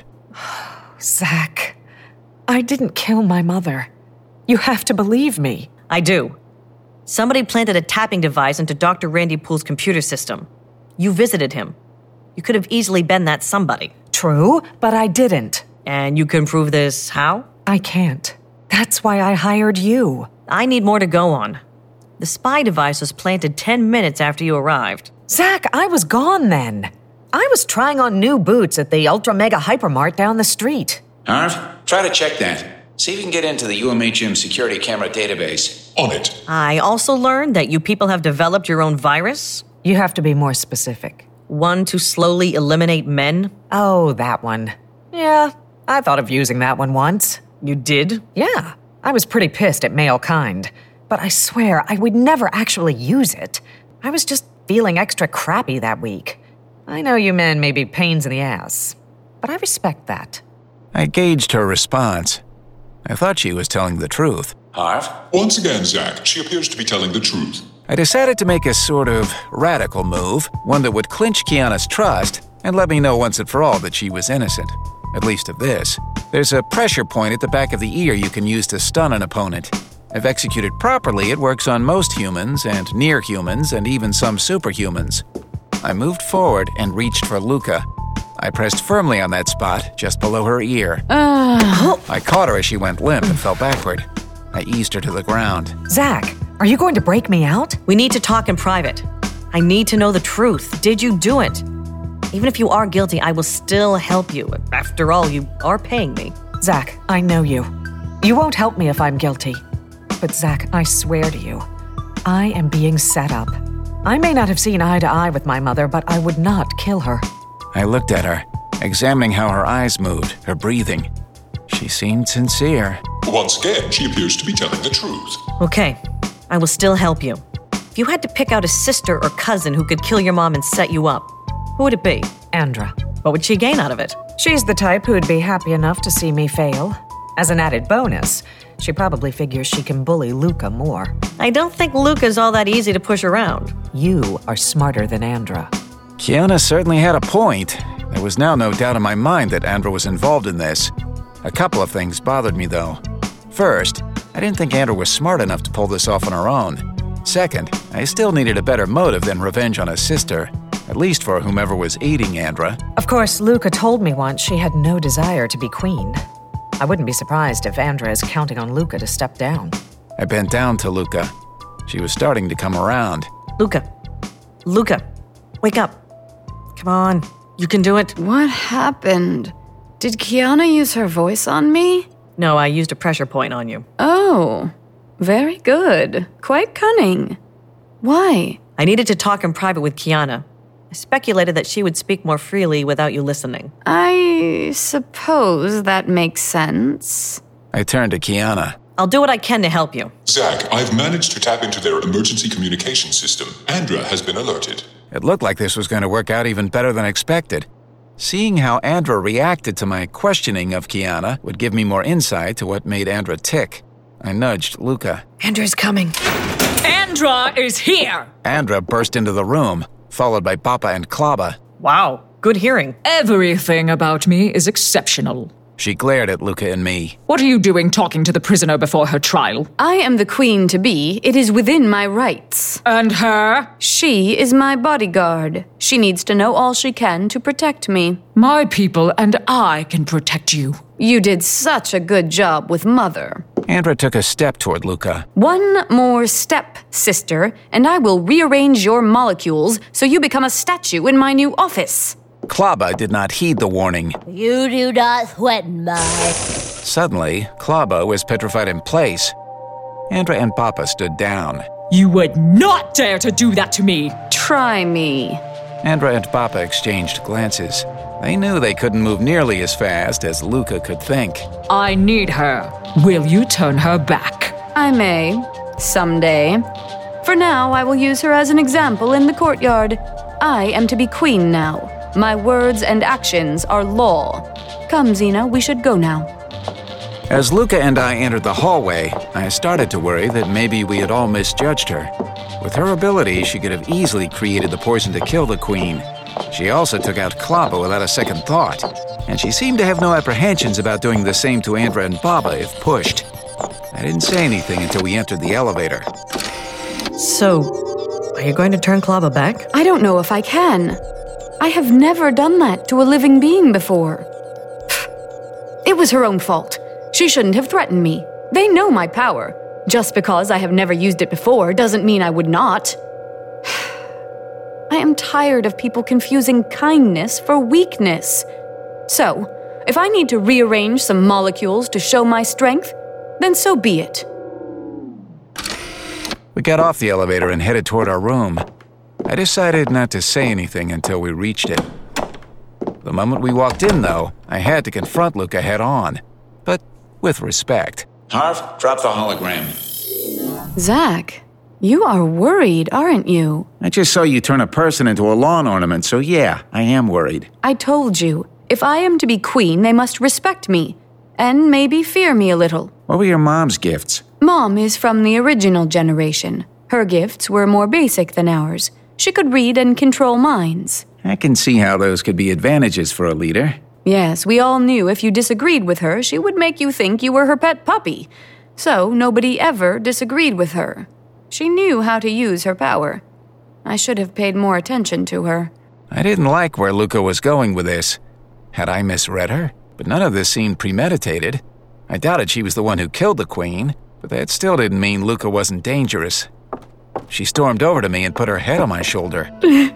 Zach, I didn't kill my mother. You have to believe me. I do. Somebody planted a tapping device into Doctor Randy Poole's computer system. You visited him. You could have easily been that somebody. True, but I didn't. And you can prove this how? I can't. That's why I hired you. I need more to go on. The spy device was planted ten minutes after you arrived. Zach, I was gone then. I was trying on new boots at the Ultra Mega Hypermart down the street. Harv, try to check that. See if you can get into the U M H M security camera database. On it. I also learned that you people have developed your own virus. You have to be more specific. One to slowly eliminate men? Oh, that one. Yeah, I thought of using that one once. You did? Yeah, I was pretty pissed at male kind. But I swear I would never actually use it. I was just feeling extra crappy that week. I know you men may be pains in the ass, but I respect that. I gauged her response. I thought she was telling the truth. Harv? Once again, Zach, she appears to be telling the truth. I decided to make a sort of radical move, one that would clinch Kiana's trust and let me know once and for all that she was innocent. At least of this. There's a pressure point at the back of the ear you can use to stun an opponent. If executed properly, it works on most humans and near humans and even some superhumans. I moved forward and reached for Luca. I pressed firmly on that spot, just below her ear. Uh. I caught her as she went limp and fell backward. I eased her to the ground. Zach, are you going to break me out? We need to talk in private. I need to know the truth. Did you do it? Even if you are guilty, I will still help you. After all, you are paying me. Zach, I know you. You won't help me if I'm guilty. But Zach, I swear to you, I am being set up. I may not have seen eye to eye with my mother, but I would not kill her. I looked at her, examining how her eyes moved, her breathing. She seemed sincere. Once again, she appears to be telling the truth. Okay, I will still help you. If you had to pick out a sister or cousin who could kill your mom and set you up, who would it be? Andra. What would she gain out of it? She's the type who'd be happy enough to see me fail. As an added bonus, she probably figures she can bully Luca more. I don't think Luca's all that easy to push around. You are smarter than Andra. Kiana certainly had a point. There was now no doubt in my mind that Andra was involved in this. A couple of things bothered me, though. First, I didn't think Andra was smart enough to pull this off on her own. Second, I still needed a better motive than revenge on a sister, at least for whomever was aiding Andra. Of course, Luca told me once she had no desire to be queen. I wouldn't be surprised if Andra is counting on Luca to step down. I bent down to Luca. She was starting to come around. Luca. Luca, wake up. Come on, you can do it. What happened? Did Kiana use her voice on me? No, I used a pressure point on you. Oh, very good. Quite cunning. Why? I needed to talk in private with Kiana. I speculated that she would speak more freely without you listening. I suppose that makes sense. I turned to Kiana. I'll do what I can to help you. Zach, I've managed to tap into their emergency communication system. Andra has been alerted. It looked like this was going to work out even better than expected. Seeing how Andra reacted to my questioning of Kiana would give me more insight to what made Andra tick. I nudged Luca. Andra's coming. Andra is here! Andra burst into the room, followed by Papa and Klaba. Wow, good hearing. Everything about me is exceptional. She glared at Luca and me. What are you doing talking to the prisoner before her trial? I am the queen to be. It is within my rights. And her? She is my bodyguard. She needs to know all she can to protect me. My people and I can protect you. You did such a good job with Mother. Andra took a step toward Luca. One more step, sister, and I will rearrange your molecules so you become a statue in my new office. Klaba did not heed the warning. You do not threaten my... Suddenly, Klaba was petrified in place. Andra and Papa stood down. You would not dare to do that to me! Try me. Andra and Papa exchanged glances. They knew they couldn't move nearly as fast as Luca could think. I need her. Will you turn her back? I may. Someday. For now, I will use her as an example in the courtyard. I am to be queen now. My words and actions are law. Come, Xena, we should go now. As Luca and I entered the hallway, I started to worry that maybe we had all misjudged her. With her ability, she could have easily created the poison to kill the queen. She also took out Klaba without a second thought, and she seemed to have no apprehensions about doing the same to Andra and Baba if pushed. I didn't say anything until we entered the elevator. So, are you going to turn Klava back? I don't know if I can. I have never done that to a living being before. It was her own fault. She shouldn't have threatened me. They know my power. Just because I have never used it before doesn't mean I would not. I am tired of people confusing kindness for weakness. So, if I need to rearrange some molecules to show my strength, then so be it. We got off the elevator and headed toward our room. I decided not to say anything until we reached it. The moment we walked in, though, I had to confront Luca head on, but with respect. Harv, drop the hologram. Zach, you are worried, aren't you? I just saw you turn a person into a lawn ornament, so yeah, I am worried. I told you, if I am to be queen, they must respect me, and maybe fear me a little. What were your mom's gifts? Mom is from the original generation. Her gifts were more basic than ours. She could read and control minds. I can see how those could be advantages for a leader. Yes, we all knew if you disagreed with her, she would make you think you were her pet puppy. So nobody ever disagreed with her. She knew how to use her power. I should have paid more attention to her. I didn't like where Luca was going with this. Had I misread her? But none of this seemed premeditated. I doubted she was the one who killed the queen, but that still didn't mean Luca wasn't dangerous. She stormed over to me and put her head on my shoulder.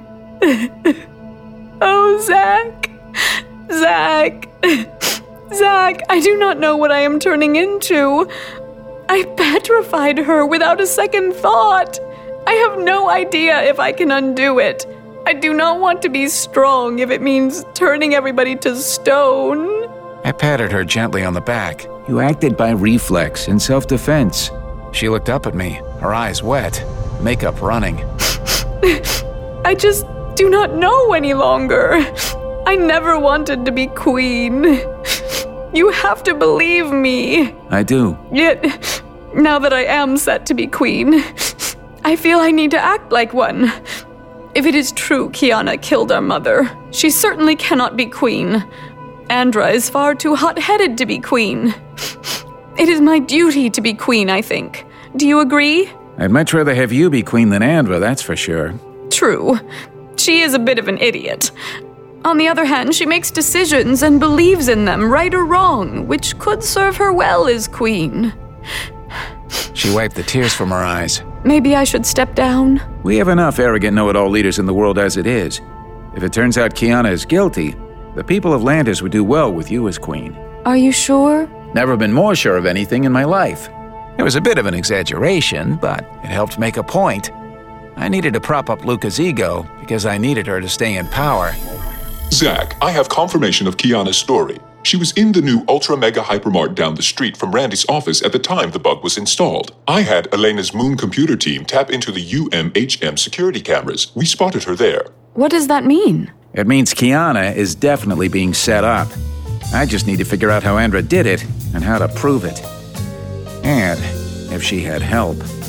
Oh, Zach. Zach. Zach, I do not know what I am turning into. I petrified her without a second thought. I have no idea if I can undo it. I do not want to be strong if it means turning everybody to stone. I patted her gently on the back. You acted by reflex and self-defense. She looked up at me, her eyes wet, makeup running. I just do not know any longer. I never wanted to be queen. You have to believe me. I do. Yet, now that I am set to be queen, I feel I need to act like one. If it is true Kiana killed our mother, she certainly cannot be queen. Andra is far too hot-headed to be queen. It is my duty to be queen, I think. Do you agree? I'd much rather have you be queen than Andra, that's for sure. True. She is a bit of an idiot. On the other hand, she makes decisions and believes in them, right or wrong, which could serve her well as queen. She wiped the tears from her eyes. Maybe I should step down? We have enough arrogant know-it-all leaders in the world as it is. If it turns out Kiana is guilty, the people of Lantis would do well with you as queen. Are you sure? Never been more sure of anything in my life. It was a bit of an exaggeration, but it helped make a point. I needed to prop up Luca's ego because I needed her to stay in power. Zach, I have confirmation of Kiana's story. She was in the new Ultra Mega Hypermart down the street from Randy's office at the time the bug was installed. I had Elena's Moon computer team tap into the U M H M security cameras. We spotted her there. What does that mean? It means Kiana is definitely being set up. I just need to figure out how Andra did it and how to prove it. And if she had help.